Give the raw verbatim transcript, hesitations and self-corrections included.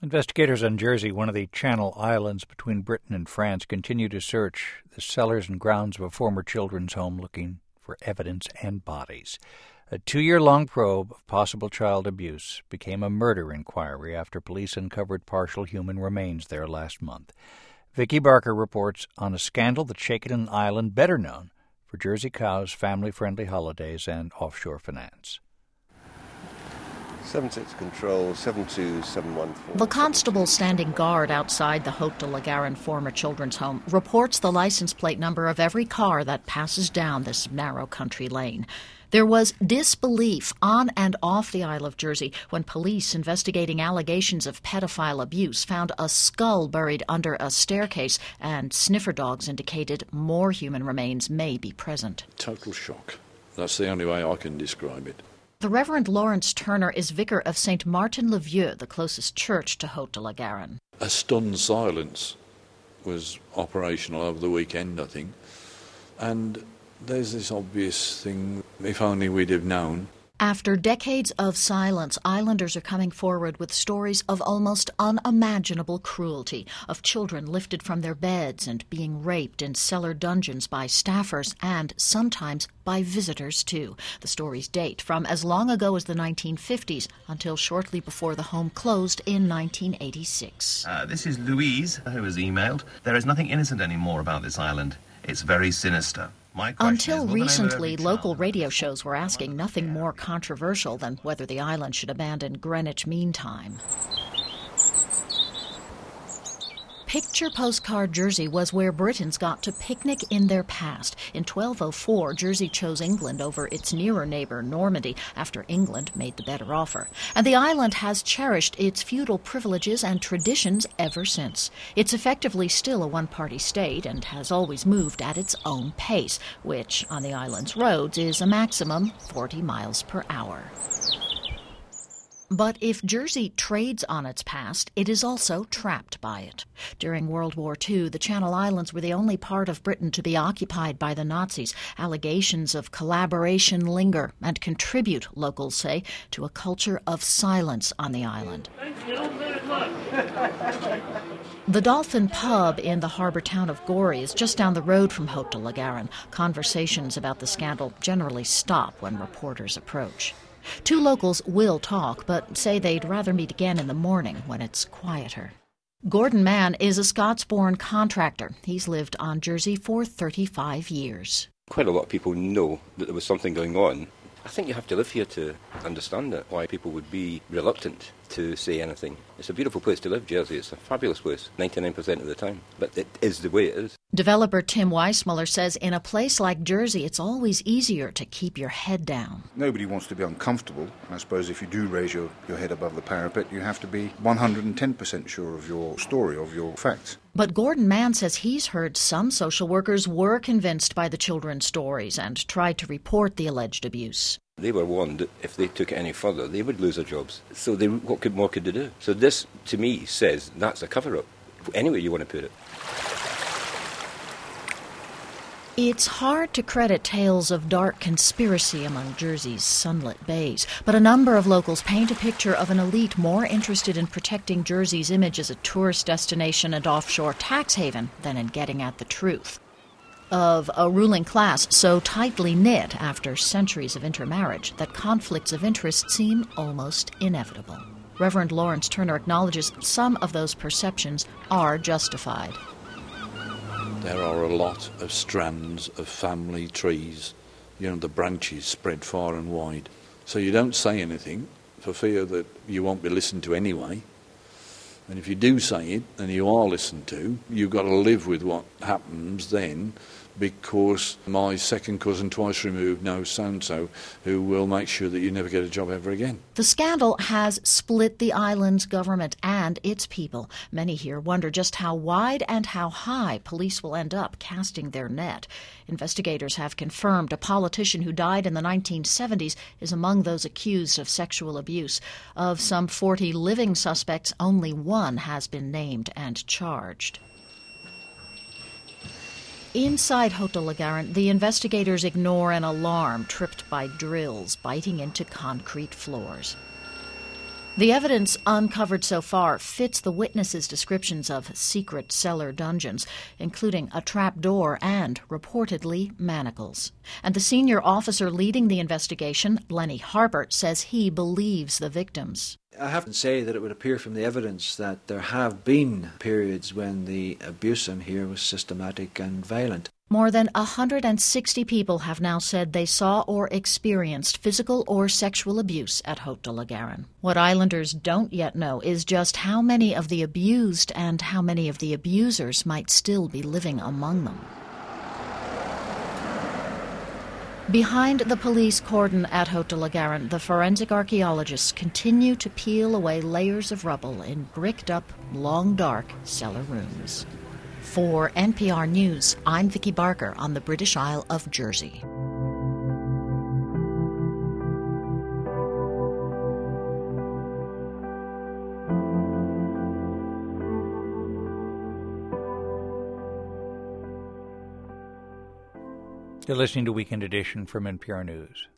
Investigators on Jersey, one of the Channel Islands between Britain and France, continue to search the cellars and grounds of a former children's home looking for evidence and bodies. A two-year-long probe of possible child abuse became a murder inquiry after police uncovered partial human remains there last month. Vicki Barker reports on a scandal that's shaken an island better known for Jersey cows, family-friendly holidays, and offshore finance. seven six Control, seven two seven one four. The constable standing guard outside the Haute de la Garonne former children's home reports the license plate number of every car that passes down this narrow country lane. There was disbelief on and off the Isle of Jersey when police investigating allegations of pedophile abuse found a skull buried under a staircase, and sniffer dogs indicated more human remains may be present. Total shock. That's the only way I can describe it. The Reverend Lawrence Turner is vicar of Saint Martin-le-Vieux, the closest church to Haute de la Garonne. A stunned silence was operational over the weekend, I think. And there's this obvious thing, if only we'd have known. After decades of silence, islanders are coming forward with stories of almost unimaginable cruelty, of children lifted from their beds and being raped in cellar dungeons by staffers and sometimes by visitors too. The stories date from as long ago as the nineteen fifties until shortly before the home closed in nineteen eighty-six. Uh, this is Louise, who has emailed. There is nothing innocent anymore about this island. It's very sinister. Until recently, local radio shows were asking nothing more controversial than whether the island should abandon Greenwich Mean Time. Picture Postcard Jersey was where Britons got to picnic in their past. In twelve oh four, Jersey chose England over its nearer neighbor, Normandy, after England made the better offer. And the island has cherished its feudal privileges and traditions ever since. It's effectively still a one-party state and has always moved at its own pace, which, on the island's roads, is a maximum forty miles per hour. But if Jersey trades on its past, it is also trapped by it. During World War Two, the Channel Islands were the only part of Britain to be occupied by the Nazis. Allegations of collaboration linger and contribute, locals say, to a culture of silence on the island. The Dolphin Pub in the harbour town of Gorey is just down the road from Haute de la Garonne. Conversations about the scandal generally stop when reporters approach. Two locals will talk, but say they'd rather meet again in the morning when it's quieter. Gordon Mann is a Scots-born contractor. He's lived on Jersey for thirty-five years. Quite a lot of people know that there was something going on. I think you have to live here to understand it, why people would be reluctant to say anything. It's a beautiful place to live, Jersey. It's a fabulous place, ninety-nine percent of the time. But it is the way it is. Developer Tim Weissmuller says in a place like Jersey, it's always easier to keep your head down. Nobody wants to be uncomfortable. I suppose if you do raise your, your head above the parapet, you have to be one hundred ten percent sure of your story, of your facts. But Gordon Mann says he's heard some social workers were convinced by the children's stories and tried to report the alleged abuse. They were warned that if they took it any further, they would lose their jobs. So they, what could, more could they do? So this, to me, says that's a cover-up, any way you want to put it. It's hard to credit tales of dark conspiracy among Jersey's sunlit bays, but a number of locals paint a picture of an elite more interested in protecting Jersey's image as a tourist destination and offshore tax haven than in getting at the truth. Of a ruling class so tightly knit after centuries of intermarriage that conflicts of interest seem almost inevitable. Reverend Lawrence Turner acknowledges some of those perceptions are justified. There are a lot of strands of family trees, you know, the branches spread far and wide. So you don't say anything for fear that you won't be listened to anyway. And if you do say it and you are listened to, you've got to live with what happens then, because my second cousin twice removed knows so-and-so who will make sure that you never get a job ever again. The scandal has split the island's government and its people. Many here wonder just how wide and how high police will end up casting their net. Investigators have confirmed a politician who died in the nineteen seventies is among those accused of sexual abuse. Of some forty living suspects, only one has been named and charged. Inside Haute de la Garonne, the investigators ignore an alarm tripped by drills biting into concrete floors. The evidence uncovered so far fits the witnesses' descriptions of secret cellar dungeons, including a trap door and, reportedly, manacles. And the senior officer leading the investigation, Lenny Harper, says he believes the victims. I have to say that it would appear from the evidence that there have been periods when the abuse in here was systematic and violent. More than one hundred sixty people have now said they saw or experienced physical or sexual abuse at Haute de la Garonne. What islanders don't yet know is just how many of the abused and how many of the abusers might still be living among them. Behind the police cordon at Haute de la Garonne, the forensic archaeologists continue to peel away layers of rubble in bricked-up, long, dark cellar rooms. For N P R News, I'm Vicki Barker on the British Isle of Jersey. You're listening to Weekend Edition from N P R News.